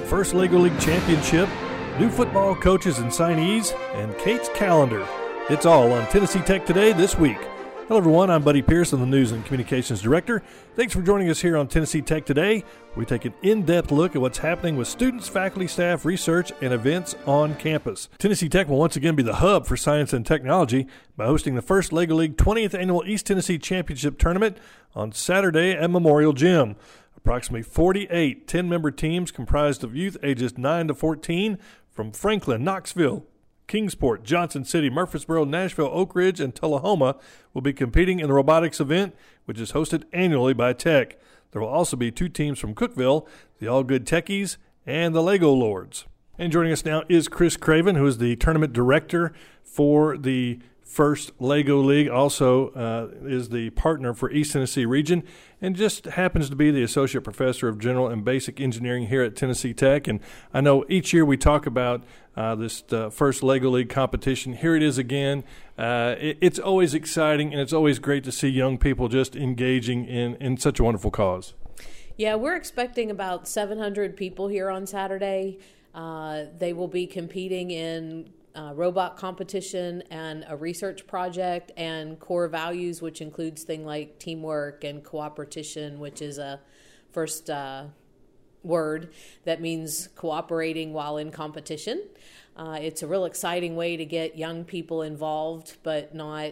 First Lego League Championship, new football coaches and signees, and Kate's calendar. It's all on Tennessee Tech Today this week. Hello everyone, I'm Buddy Pearson, the News and Communications Director. Thanks for joining us here on Tennessee Tech Today. We take an in-depth look at what's happening with students, faculty, staff, research, and events on campus. Tennessee Tech will once again be the hub for science and technology by hosting the First Lego League 20th Annual East Tennessee Championship Tournament on Saturday at Memorial Gym. Approximately 48 10-member teams comprised of youth ages 9 to 14 from Franklin, Knoxville, Kingsport, Johnson City, Murfreesboro, Nashville, Oak Ridge, and Tullahoma will be competing in the robotics event, which is hosted annually by Tech. There will also be 2 teams from Cookeville, the All Good Techies, and the Lego Lords. And joining us now is Chris Craven, who is the tournament director for the First Lego League, also is the partner for East Tennessee Region, and just happens to be the Associate Professor of General and Basic Engineering here at Tennessee Tech. And I know each year we talk about this First Lego League competition. Here it is again. It's always exciting, and it's always great to see young people just engaging in such a wonderful cause. Yeah, we're expecting about 700 people here on Saturday. They will be competing in robot competition and a research project and core values, which includes things like teamwork and cooperation, which is a first word that means cooperating while in competition. It's a real exciting way to get young people involved, but not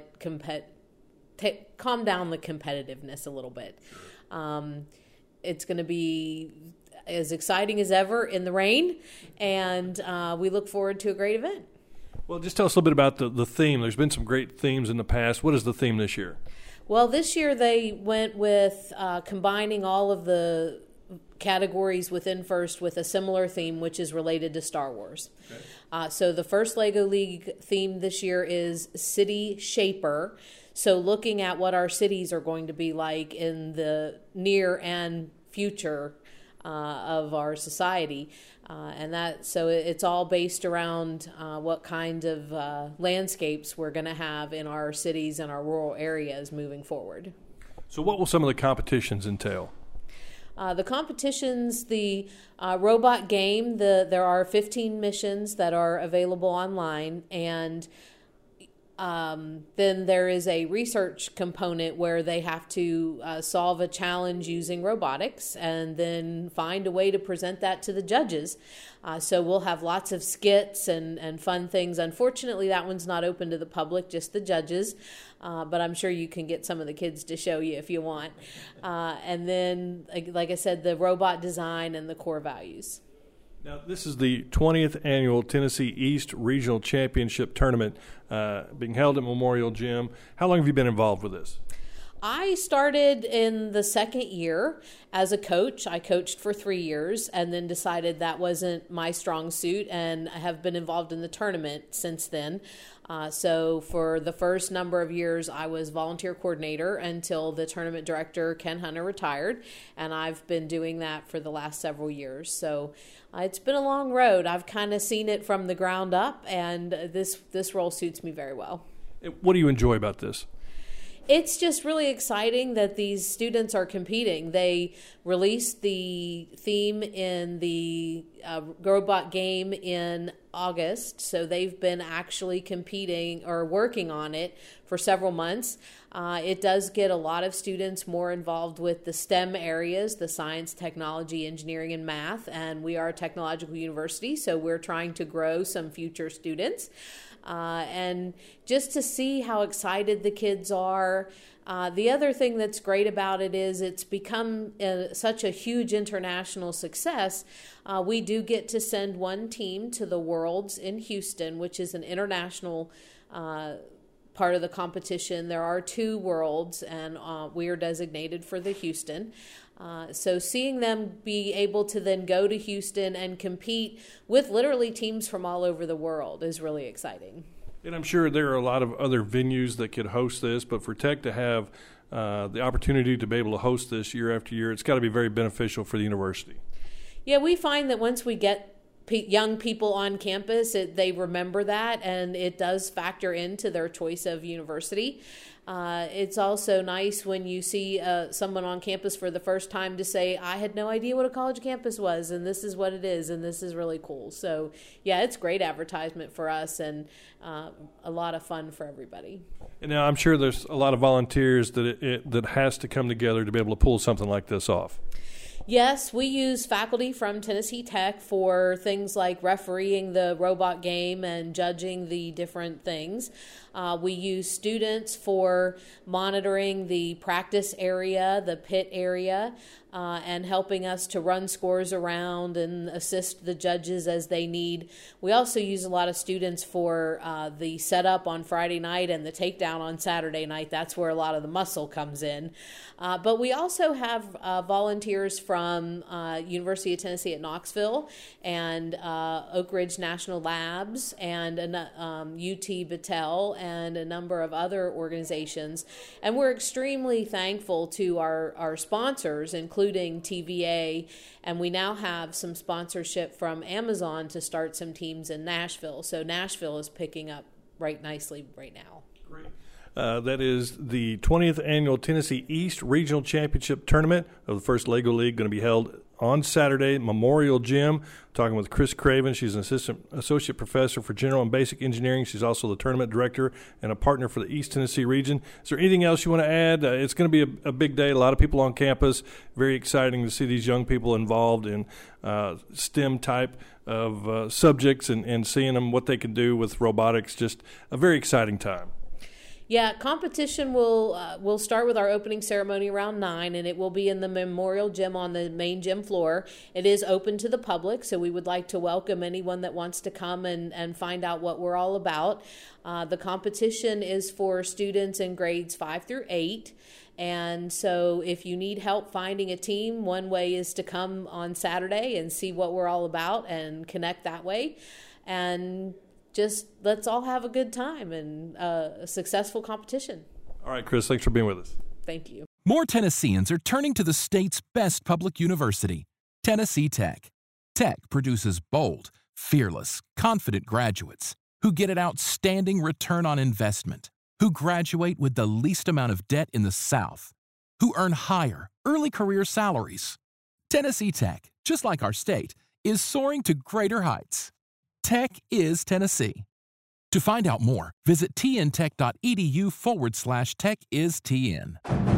calm down the competitiveness a little bit. It's going to be as exciting as ever in the rain, and we look forward to a great event. Well, just tell us a little bit about the theme. There's been some great themes in the past. What is the theme this year? Well, this year they went with combining all of the categories within First with a similar theme, which is related to Star Wars. Okay. So the First Lego League theme this year is City Shaper. So looking at what our cities are going to be like in the near and future of our society. So it's all based around what kind of landscapes we're going to have in our cities and our rural areas moving forward. So what will some of the competitions entail? The competitions, the robot game, there are 15 missions that are available online, and then there is a research component where they have to solve a challenge using robotics and then find a way to present that to the judges. So we'll have lots of skits and fun things. Unfortunately, that one's not open to the public, just the judges. But I'm sure you can get some of the kids to show you if you want. And then, like I said, the robot design and the core values. Now, this is the 20th Annual Tennessee East Regional Championship Tournament being held at Memorial Gym. How long have you been involved with this? I started in the second year as a coach. I coached for 3 years and then decided that wasn't my strong suit, and I have been involved in the tournament since then. So for the first number of years, I was volunteer coordinator until the tournament director, Ken Hunter, retired, and I've been doing that for the last several years. So it's been a long road. I've kind of seen it from the ground up, and this role suits me very well. What do you enjoy about this? It's just really exciting that these students are competing. They released the theme in the robot game in August, so they've been actually competing or working on it for several months. It does get a lot of students more involved with the STEM areas, the science, technology, engineering, and math, and we are a technological university, so we're trying to grow some future students. And just to see how excited the kids are. The other thing that's great about it is it's become such a huge international success. We do get to send one team to the Worlds in Houston, which is an international part of the competition. There are 2 Worlds, and we are designated for the Houston. So seeing them be able to then go to Houston and compete with literally teams from all over the world is really exciting. And I'm sure there are a lot of other venues that could host this, but for Tech to have the opportunity to be able to host this year after year, it's got to be very beneficial for the university. Yeah, we find that once we get young people on campus, they remember that, and it does factor into their choice of university. It's also nice when you see someone on campus for the first time to say, I had no idea what a college campus was, and this is what it is, and this is really cool. So, yeah, it's great advertisement for us and a lot of fun for everybody. And now I'm sure there's a lot of volunteers that has to come together to be able to pull something like this off. Yes, we use faculty from Tennessee Tech for things like refereeing the robot game and judging the different things. We use students for monitoring the practice area, the pit area, and helping us to run scores around and assist the judges as they need. We also use a lot of students for the setup on Friday night and the takedown on Saturday night. That's where a lot of the muscle comes in. But we also have volunteers from University of Tennessee at Knoxville and Oak Ridge National Labs and UT Battelle and a number of other organizations. And we're extremely thankful to our sponsors, including TVA, and we now have some sponsorship from Amazon to start some teams in Nashville. So Nashville is picking up right nicely right now. Great. That is the 20th Annual Tennessee East Regional Championship Tournament of the First Lego League, going to be held on Saturday, Memorial Gym. Talking with Chris Craven. She's an associate professor for general and basic engineering. She's also the tournament director and a partner for the East Tennessee region. Is there anything else you want to add? It's going to be a big day. A lot of people on campus. Very exciting to see these young people involved in STEM type of subjects and seeing them what they can do with robotics. Just a very exciting time. Yeah, competition will start with our opening ceremony around 9, and it will be in the Memorial Gym on the main gym floor. It is open to the public, so we would like to welcome anyone that wants to come and find out what we're all about. The competition is for students in grades 5 through 8. And so if you need help finding a team, one way is to come on Saturday and see what we're all about and connect that way. And just let's all have a good time and a successful competition. All right, Chris, thanks for being with us. Thank you. More Tennesseans are turning to the state's best public university, Tennessee Tech. Tech produces bold, fearless, confident graduates who get an outstanding return on investment, who graduate with the least amount of debt in the South, who earn higher, early career salaries. Tennessee Tech, just like our state, is soaring to greater heights. Tech is Tennessee. To find out more, visit tntech.edu/techistn.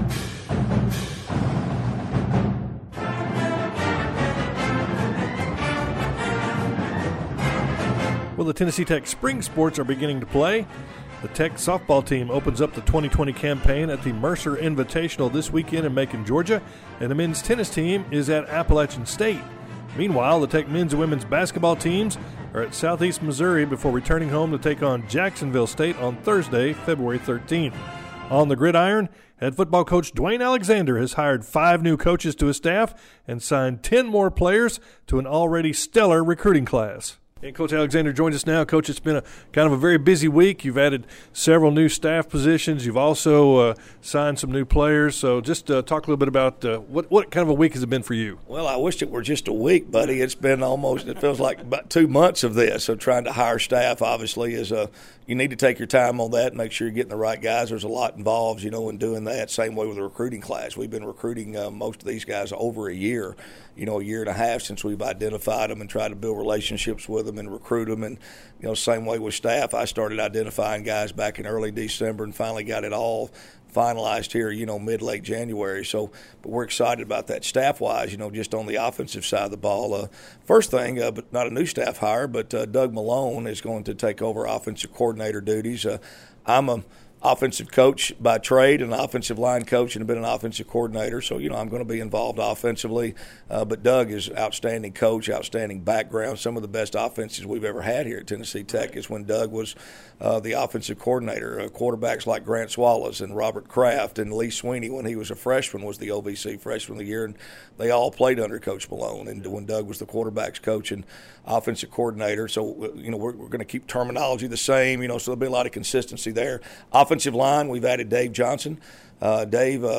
Well, the Tennessee Tech spring sports are beginning to play. The Tech softball team opens up the 2020 campaign at the Mercer Invitational this weekend in Macon, Georgia, and the men's tennis team is at Appalachian State. Meanwhile, the Tech men's and women's basketball teams are at Southeast Missouri before returning home to take on Jacksonville State on Thursday, February 13th. On the gridiron, head football coach Dwayne Alexander has hired 5 new coaches to his staff and signed 10 more players to an already stellar recruiting class. And Coach Alexander joins us now. Coach, it's been kind of a very busy week. You've added several new staff positions. You've also signed some new players. So just talk a little bit about what kind of a week has it been for you? Well, I wish it were just a week, buddy. It's been it feels like about 2 months of this. So trying to hire staff, obviously, you need to take your time on that and make sure you're getting the right guys. There's a lot involved, in doing that. Same way with the recruiting class. We've been recruiting most of these guys over a year, a year and a half since we've identified them and tried to build relationships with them and recruit them. And, same way with staff. I started identifying guys back in early December and finally got it all finalized here, mid-late January. So, but we're excited about that staff-wise, just on the offensive side of the ball. First thing, but not a new staff hire, but Doug Malone is going to take over offensive coordinator duties. I'm a offensive coach by trade and an offensive line coach and have been an offensive coordinator. So, I'm going to be involved offensively. But Doug is an outstanding coach, outstanding background. Some of the best offenses we've ever had here at Tennessee Tech is when Doug was the offensive coordinator. Quarterbacks like Grant Swallows and Robert Kraft and Lee Sweeney, when he was a freshman, was the OVC freshman of the year. And they all played under Coach Malone. And when Doug was the quarterbacks coach and offensive coordinator. So, we're going to keep terminology the same, so there'll be a lot of consistency there. Offensive line, we've added Dave Johnson. Dave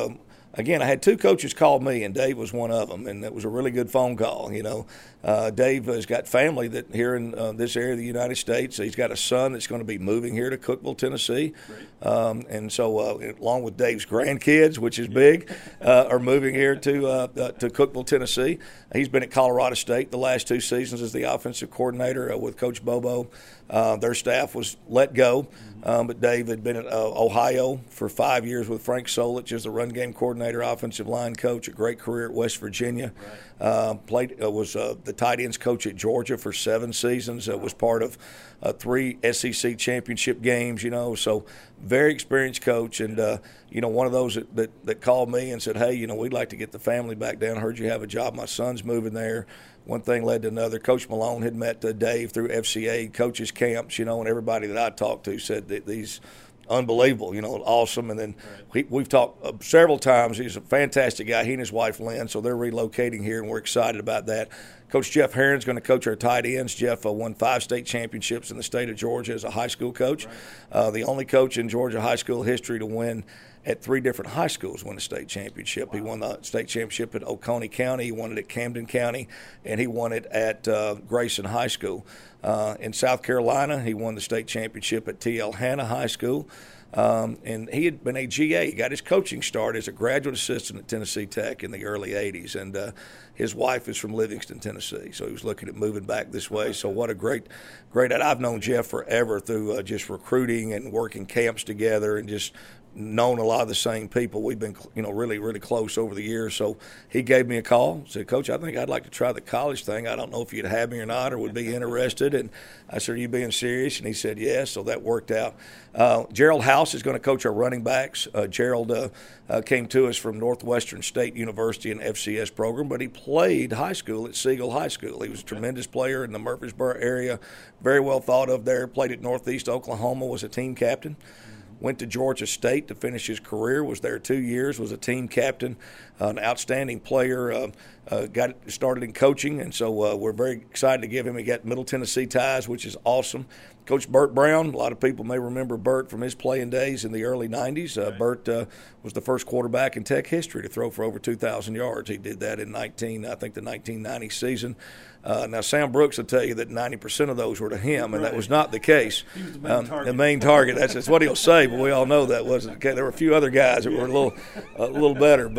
again, I had two coaches call me, and Dave was one of them, and it was a really good phone call. Dave has got family that here in this area of the United States. He's got a son that's going to be moving here to Cookeville, Tennessee, and so along with Dave's grandkids, which is big, are moving here to Cookeville, Tennessee. He's been at Colorado State the last 2 seasons as the offensive coordinator with Coach Bobo. Their staff was let go, but Dave had been at Ohio for 5 years with Frank Solich as the run game coordinator, offensive line coach. A great career at West Virginia. Was the tight ends coach at Georgia for 7 seasons. Was part of 3 SEC championship games. So very experienced coach, and one of those that called me and said, "Hey, we'd like to get the family back down. Heard you have a job. My son's moving there." One thing led to another. Coach Malone had met Dave through FCA coaches camps, and everybody that I talked to said that these unbelievable, awesome. And then we've talked several times. He's a fantastic guy. He and his wife Lynn, so they're relocating here, and we're excited about that. Coach Jeff Herron's going to coach our tight ends. Jeff won 5 state championships in the state of Georgia as a high school coach. The only coach in Georgia high school history to win at 3 different high schools win a state championship. He won the state championship at Oconee County, he won it at Camden County, and he won it at Grayson High School. In South Carolina, he won the state championship at T.L. Hanna High School. And he had been a GA. He got his coaching start as a graduate assistant at Tennessee Tech in the early 80s. And his wife is from Livingston, Tennessee. So he was looking at moving back this way. So what a great I've known Jeff forever through just recruiting and working camps together and just known a lot of the same people. We've been, really, really close over the years. So he gave me a call, said, "Coach, I think I'd like to try the college thing. I don't know if you'd have me or not or would be interested." And I said, "Are you being serious?" And he said, "Yes." So that worked out. Gerald House is going to coach our running backs. Gerald came to us from Northwestern State University and FCS program, but he played high school at Siegel High School. He was a tremendous player in the Murfreesboro area, very well thought of there. Played at Northeast Oklahoma, was a team captain. Went to Georgia State to finish his career, was there 2 years, was a team captain, an outstanding player, got started in coaching, and so we're very excited to give him. He got Middle Tennessee ties, which is awesome. Coach Burt Brown, a lot of people may remember Burt from his playing days in the early 90s. Burt was the first quarterback in Tech history to throw for over 2,000 yards. He did that in the 1990 season. Now, Sam Brooks will tell you that 90% of those were to him, and that was not the case. He was the main target. That's what he'll say, but we all know that wasn't the case. There were a few other guys that were a little better,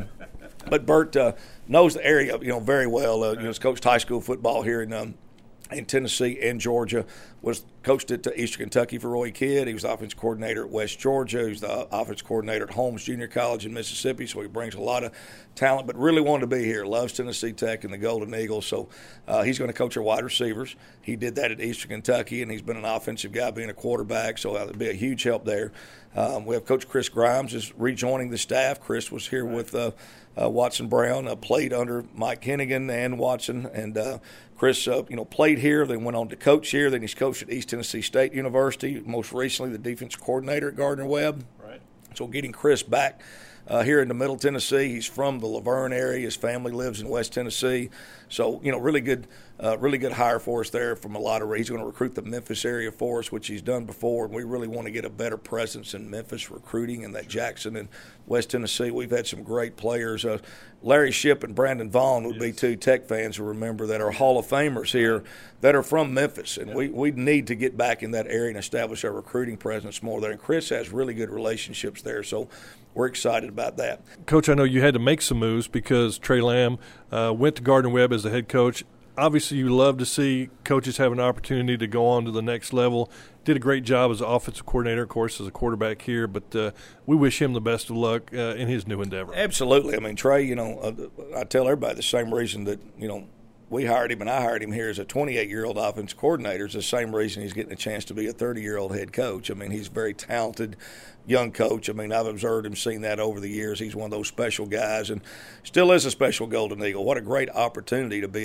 but Burt knows the area, very well. He's coached high school football here in Tennessee and Georgia, was coached at Eastern Kentucky for Roy Kidd. He was the offensive coordinator at West Georgia. He was the offensive coordinator at Holmes Junior College in Mississippi, so he brings a lot of talent, but really wanted to be here. Loves Tennessee Tech and the Golden Eagles, so he's going to coach our wide receivers. He did that at Eastern Kentucky, and he's been an offensive guy being a quarterback, so it'll be a huge help there. We have Coach Chris Grimes is rejoining the staff. Chris was here with Watson Brown, played under Mike Hennigan and Watson, and Chris, played here, then went on to coach here. Then he's coached at East Tennessee State University, most recently the defense coordinator at Gardner-Webb. Right. So getting Chris back here into Middle Tennessee. He's from the Laverne area. His family lives in West Tennessee. So, really good hire for us there from a lot of – he's going to recruit the Memphis area for us, which he's done before, and we really want to get a better presence in Memphis recruiting and that Jackson and West Tennessee. We've had some great players. Larry Shipp and Brandon Vaughn would be 2 Tech fans who remember that are Hall of Famers here that are from Memphis, and we need to get back in that area and establish our recruiting presence more there. And Chris has really good relationships there, so we're excited about that. Coach, I know you had to make some moves because Trey Lamb went to Gardner-Webb as the head coach. Obviously, you love to see coaches have an opportunity to go on to the next level. Did a great job as an offensive coordinator, of course, as a quarterback here, but we wish him the best of luck in his new endeavor. Absolutely. I mean, Trey, I tell everybody the same reason that, we hired him and I hired him here as a 28-year-old offensive coordinator. It's the same reason he's getting a chance to be a 30-year-old head coach. I mean, he's a very talented young coach. I mean, I've observed him, seen that over the years. He's one of those special guys and still is a special Golden Eagle. What a great opportunity to be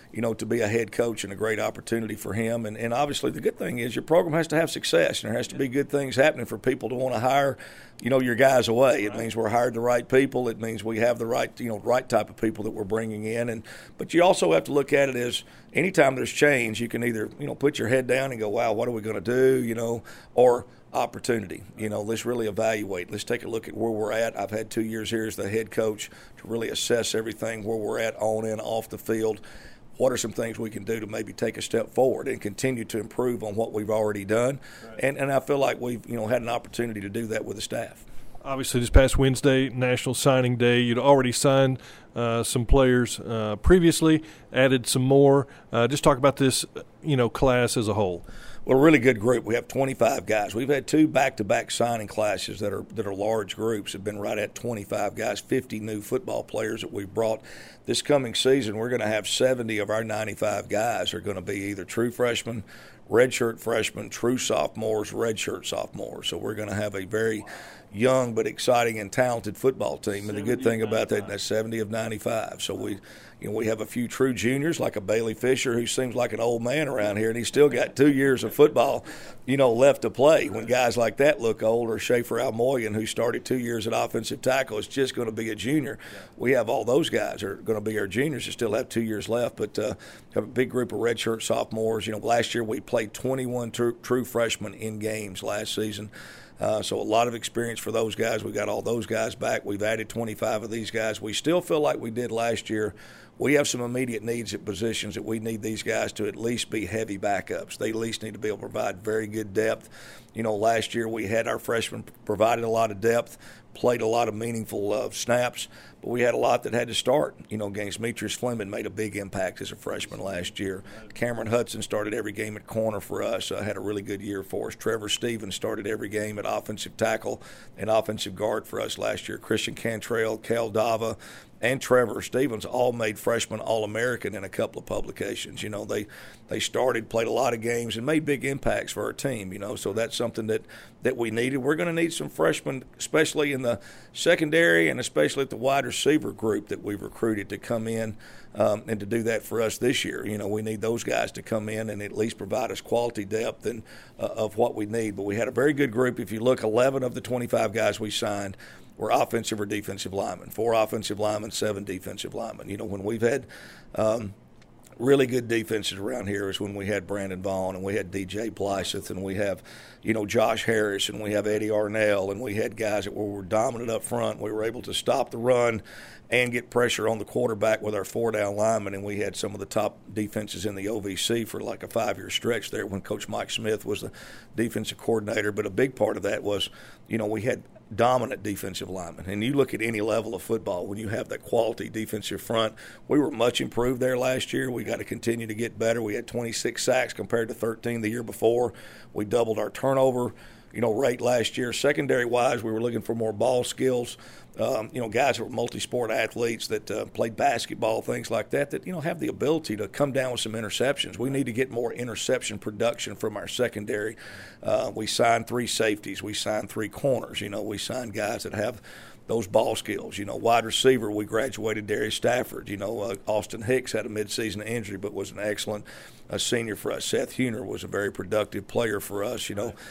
a head coach, and a great opportunity for him. And obviously the good thing is your program has to have success, and there has to be good things happening for people to want to hire, your guys away. It means we're hired the right people. It means we have the right type of people that we're bringing in. But you also have to look at it as anytime there's change, you can either, put your head down and go, wow, what are we going to do, or opportunity. Let's really evaluate. Let's take a look at where we're at. I've had 2 years here as the head coach to really assess everything, where we're at on and off the field. What are some things we can do to maybe take a step forward and continue to improve on what we've already done? Right. And I feel like we've had an opportunity to do that with the staff. Obviously, this past Wednesday, National Signing Day, you'd already signed some players previously, added some more. Just talk about this, class as a whole. Well, a really good group. We have 25 guys. We've had 2 back-to-back signing classes that are large groups. Have been right at 25 guys, 50 new football players that we've brought. This coming season, we're going to have 70 of our 95 guys are going to be either true freshmen, redshirt freshmen, true sophomores, redshirt sophomores. So we're going to have a very young but exciting and talented football team. And the good thing about that's 70 of 95. So we have a few true juniors like a Bailey Fisher who seems like an old man around here, and he's still got 2 years of football, left to play. When guys like that look old, or Schaefer Almoyan, who started 2 years at offensive tackle, is just going to be a junior. We have all those guys are going to be our juniors that still have 2 years left, but have a big group of redshirt sophomores. Last year we played 21 true freshmen in games last season. So a lot of experience for those guys. We got all those guys back. We've added 25 of these guys. We still feel like we did last year. We have some immediate needs at positions that we need these guys to at least be heavy backups. They at least need to be able to provide very good depth. Last year we had our freshmen provided a lot of depth, played a lot of meaningful snaps, but we had a lot that had to start. Demetrius Fleming made a big impact as a freshman last year. Cameron Hudson started every game at corner for us, had a really good year for us. Trevor Stevens started every game at offensive tackle and offensive guard for us last year. Christian Cantrell, Cal Dava, and Trevor Stevens all made freshman All-American in a couple of publications. They started, played a lot of games, and made big impacts for our team, so that's something that we needed. We're going to need some freshmen, especially in the secondary and especially at the wide receiver group that we've recruited to come in and to do that for us this year. We need those guys to come in and at least provide us quality depth and of what we need. But we had a very good group. If you look, 11 of the 25 guys we signed were offensive or defensive linemen, 4 offensive linemen, 7 defensive linemen. When we've had really good defenses around here is when we had Brandon Vaughn and we had DJ Blyseth and we have, Josh Harris and we have Eddie Arnell and we had guys that were dominant up front. We were able to stop the run and get pressure on the quarterback with our 4-down linemen, and we had some of the top defenses in the OVC for like a 5-year stretch there when Coach Mike Smith was the defensive coordinator. But a big part of that was, we had dominant defensive linemen. And you look at any level of football, when you have that quality defensive front, we were much improved there last year. We got to continue to get better. We had 26 sacks compared to 13 the year before. We doubled our turnover rate last year. Secondary-wise, we were looking for more ball skills. Guys that were multi-sport athletes that played basketball, things like that have the ability to come down with some interceptions. We need to get more interception production from our secondary. We signed 3 safeties. We signed 3 corners. We signed guys that have those ball skills. Wide receiver, we graduated Darius Stafford. Austin Hicks had a midseason injury but was an excellent senior for us. Seth Huner was a very productive player for us,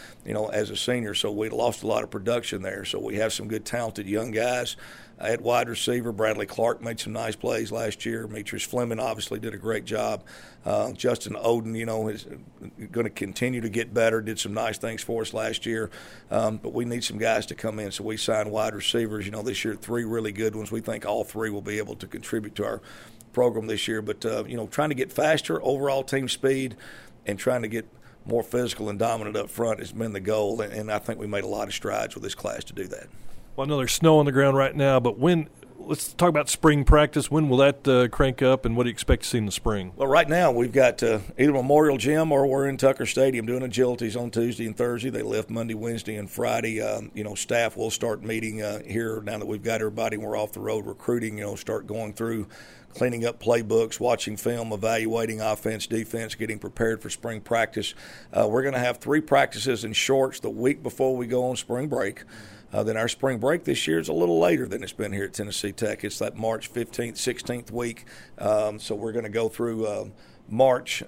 as a senior. So we lost a lot of production there. So we have some good, talented young guys. At wide receiver, Bradley Clark made some nice plays last year. Demetrius Fleming obviously did a great job. Justin Oden, is going to continue to get better, did some nice things for us last year. But we need some guys to come in. So we signed wide receivers, this year, 3 really good ones. We think all 3 will be able to contribute to our program this year. But, trying to get faster overall team speed and trying to get more physical and dominant up front has been the goal. And I think we made a lot of strides with this class to do that. Well, I know there's snow on the ground right now, but let's talk about spring practice. When will that crank up, and what do you expect to see in the spring? Well, right now we've got either Memorial Gym or we're in Tucker Stadium doing agilities on Tuesday and Thursday. They lift Monday, Wednesday, and Friday. Staff will start meeting here now that we've got everybody and we're off the road recruiting, start going through cleaning up playbooks, watching film, evaluating offense, defense, getting prepared for spring practice. We're going to have 3 practices in shorts the week before we go on spring break. Then our spring break this year is a little later than it's been here at Tennessee Tech. It's that March 15th, 16th week. So we're going to go through March.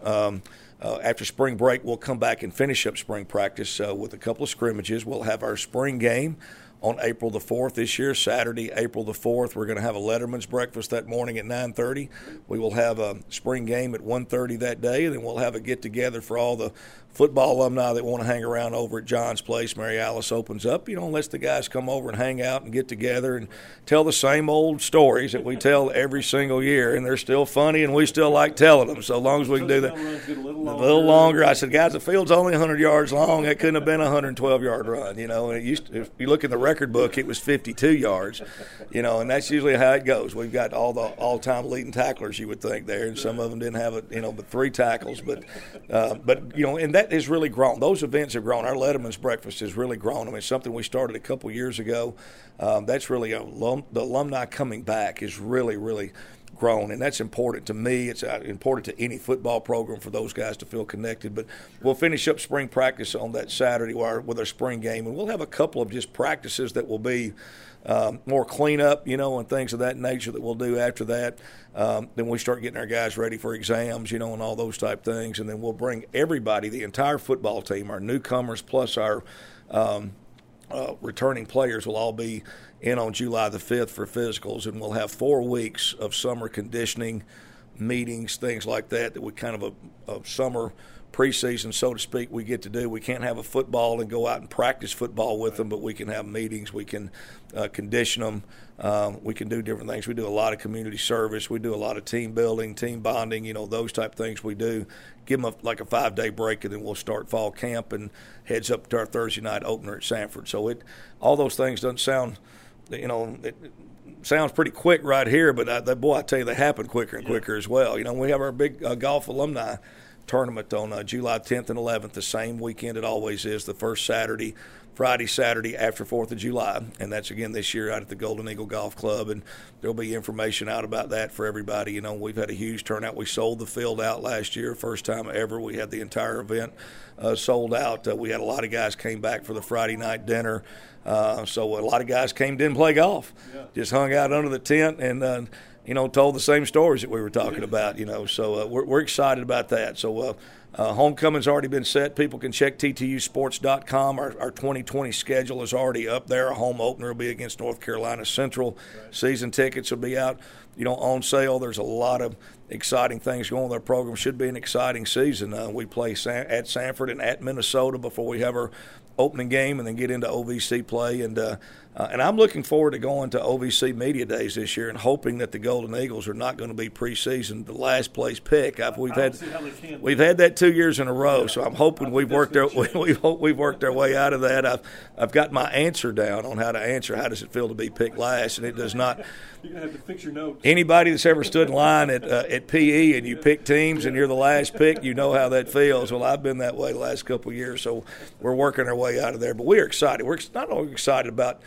After spring break, we'll come back and finish up spring practice with a couple of scrimmages. We'll have our spring game on April the 4th this year, Saturday, April the 4th. We're going to have a Letterman's breakfast that morning at 9:30. We will have a spring game at 1:30 that day, and then we'll have a get-together for all the football alumni that want to hang around over at John's place. Mary Alice opens up, and lets the guys come over and hang out and get together and tell the same old stories that we tell every single year, and they're still funny, and we still like telling them. So long as we can do that. A little longer. I said, guys, the field's only 100 yards long. That couldn't have been a 112-yard run, And it used to, if you look in the record book, it was 52 yards, and that's usually how it goes. We've got all the all-time leading tacklers, you would think, there, and some of them didn't have but 3 tackles, but and that has really grown. Those events have grown. Our Letterman's breakfast has really grown. I mean, it's something we started a couple years ago. That's really the alumni coming back is really, really grown, and that's important to me. It's important to any football program for those guys to feel connected. But we'll finish up spring practice on that Saturday with our spring game, and we'll have a couple of just practices that will be more cleanup, and things of that nature that we'll do after that. Then we start getting our guys ready for exams, and all those type things. And then we'll bring everybody, the entire football team, our newcomers plus our returning players will all be in on July the 5th for physicals. And we'll have 4 weeks of summer conditioning meetings, things like that we kind of a summer preseason, so to speak, we get to do. We can't have a football and go out and practice football with them, but we can have meetings. We can condition them. We can do different things. We do a lot of community service. We do a lot of team building, team bonding, those type things we do. Give them like a 5-day break, and then we'll start fall camp and heads up to our Thursday night opener at Sanford. So all those things doesn't sound, it sounds pretty quick right here, but I tell you, they happen quicker and quicker as well. We have our big golf alumni tournament on July 10th and 11th, the same weekend it always is, the first Friday, Saturday after 4th of July. And that's, again, this year out at the Golden Eagle Golf Club. And there'll be information out about that for everybody. We've had a huge turnout. We sold the field out last year, first time ever. We had the entire event sold out. We had a lot of guys came back for the Friday night dinner. So a lot of guys didn't play golf, just hung out under the tent and told the same stories that we were talking about, So we're excited about that. So homecoming's already been set. People can check TTUsports.com. Our 2020 schedule is already up there. Our home opener will be against North Carolina Central. Right. Season tickets will be out, on sale. There's a lot of exciting things going on with our program. Should be an exciting season. We play at Sanford and at Minnesota before we have our opening game, and then get into OVC play. And I'm looking forward to going to OVC Media Days this year and hoping that the Golden Eagles are not going to be preseason the last place pick. We've had that 2 years in a row, so I'm hoping we've worked our way out of that. I've got my answer down on how to answer. How does it feel to be picked last? And it does not. You're gonna have to fix your notes. Anybody that's ever stood in line at PE and you pick teams and you're the last pick, you know how that feels. Well, I've been that way the last couple of years, so we're working our way out of there. But we are excited. We're not only excited about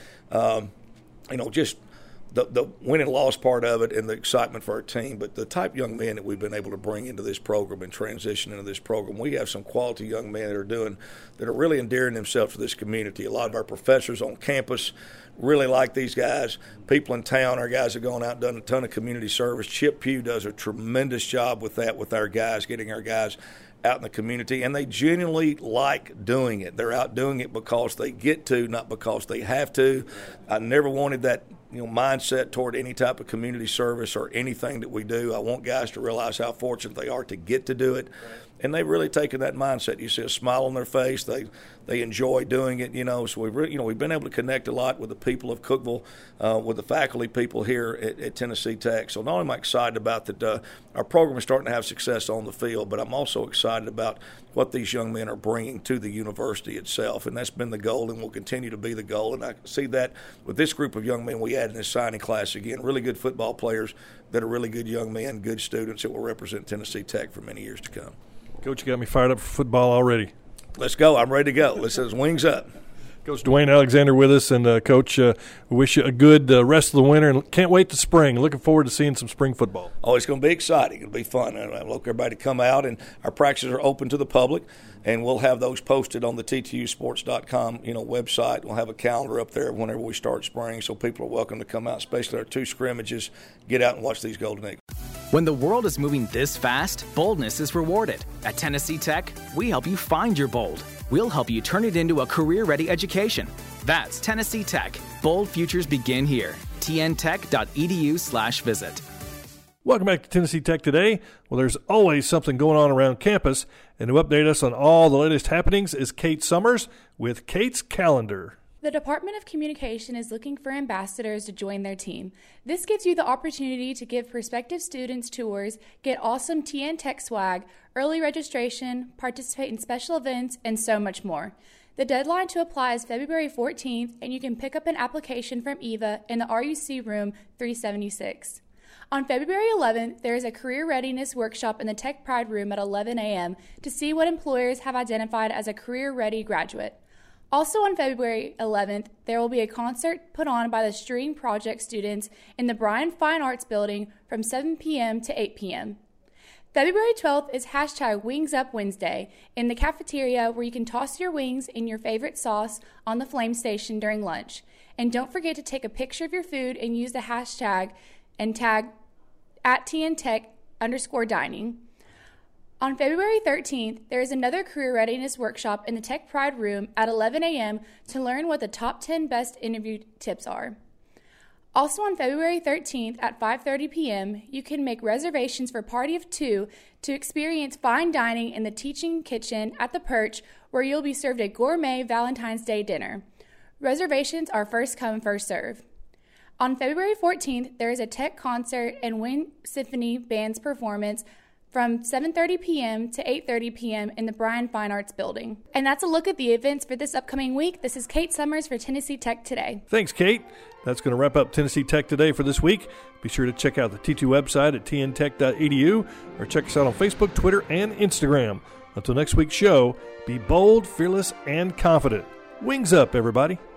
just the win and loss part of it and the excitement for our team, but the type of young men that we've been able to bring into this program and transition into this program. We have some quality young men that are really endearing themselves to this community. A lot of our professors on campus really like these guys. People in town, our guys have gone out and done a ton of community service. Chip Pugh does a tremendous job with that, with our guys, getting our guys out in the community, and they genuinely like doing it. They're out doing it because they get to, not because they have to. I never wanted that mindset toward any type of community service or anything that we do. I want guys to realize how fortunate they are to get to do it. And they've really taken that mindset. You see a smile on their face. They enjoy doing it, So we've been able to connect a lot with the people of Cookeville, with the faculty people here at Tennessee Tech. So not only am I excited about that our program is starting to have success on the field, but I'm also excited about what these young men are bringing to the university itself. And that's been the goal and will continue to be the goal. And I see that with this group of young men we had in this signing class again, really good football players that are really good young men, good students that will represent Tennessee Tech for many years to come. Coach, you got me fired up for football already. Let's go. I'm ready to go. Let's have wings up. Coach Dwayne Alexander with us, and Coach, we wish you a good rest of the winter, and can't wait to spring. Looking forward to seeing some spring football. Oh, it's going to be exciting. It'll be fun. I look everybody to come out, and our practices are open to the public, and we'll have those posted on the TTUsports.com website. We'll have a calendar up there whenever we start spring, so people are welcome to come out, especially our 2 scrimmages. Get out and watch these Golden Eagles. When the world is moving this fast, boldness is rewarded. At Tennessee Tech, we help you find your bold. We'll help you turn it into a career-ready education. That's Tennessee Tech. Bold futures begin here. tntech.edu/visit. Welcome back to Tennessee Tech Today. Well, there's always something going on around campus, and to update us on all the latest happenings is Kate Summers with Kate's Calendar. The Department of Communication is looking for ambassadors to join their team. This gives you the opportunity to give prospective students tours, get awesome TN Tech swag, early registration, participate in special events, and so much more. The deadline to apply is February 14th, and you can pick up an application from Eva in the RUC room 376. On February 11th, there is a career readiness workshop in the Tech Pride room at 11 a.m. to see what employers have identified as a career-ready graduate. Also on February 11th, there will be a concert put on by the String Project students in the Bryan Fine Arts Building from 7 p.m. to 8 p.m. February 12th is hashtag Wings Up Wednesday in the cafeteria, where you can toss your wings in your favorite sauce on the flame station during lunch. And don't forget to take a picture of your food and use the hashtag and tag at TNTech_dining. On February 13th, there is another career readiness workshop in the Tech Pride room at 11 a.m. to learn what the top 10 best interview tips are. Also on February 13th at 5:30 p.m., you can make reservations for Party of Two to experience fine dining in the Teaching Kitchen at the Perch, where you'll be served a gourmet Valentine's Day dinner. Reservations are first come, first serve. On February 14th, there is a Tech concert and Wind Symphony Band's performance from 7:30 p.m. to 8:30 p.m. in the Bryan Fine Arts Building. And that's a look at the events for this upcoming week. This is Kate Summers for Tennessee Tech Today. Thanks, Kate. That's going to wrap up Tennessee Tech Today for this week. Be sure to check out the T2 website at tntech.edu or check us out on Facebook, Twitter, and Instagram. Until next week's show, be bold, fearless, and confident. Wings up, everybody.